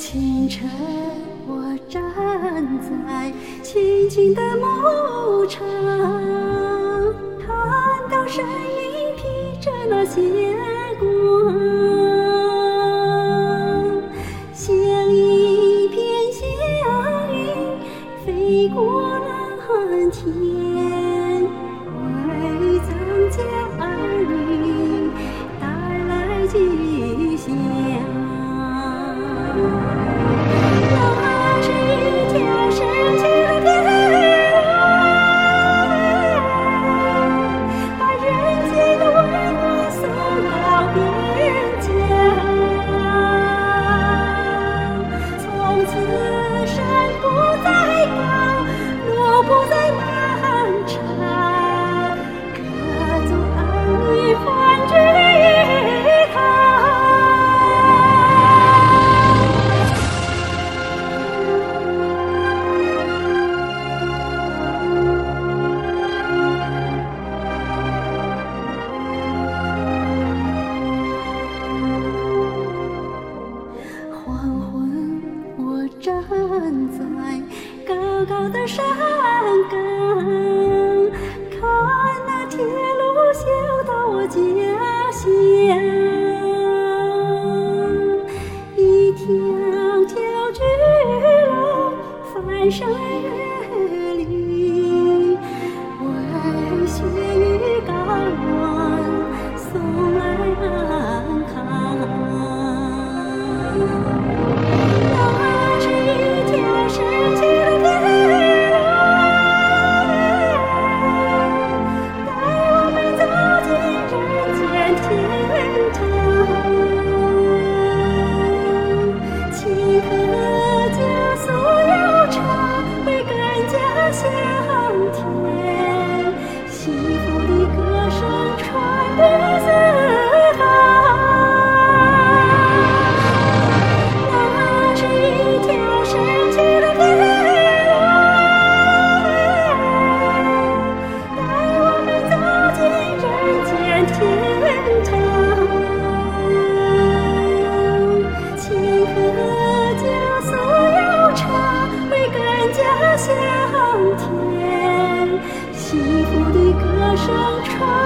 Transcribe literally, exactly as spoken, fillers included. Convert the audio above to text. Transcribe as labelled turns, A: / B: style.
A: 清晨，我站在青青的牧场，看到神鹰披着那霞光，像一片祥云飞过蓝天，为藏家儿女带来吉祥。那是一条神奇的天路，把人间的温暖送到边疆。从此山不再高，路不再漫长，各族儿女欢聚一堂。黄昏，我站在高高的山岗，看那铁路修到我家乡，一条条巨龙翻山越岭，为雪与高原送来安康。那是一条神奇的天路，带我们走进人间天堂。顷刻加速悠长，会更加香甜，幸福的歌声传遍四方。香甜，幸福的歌声传。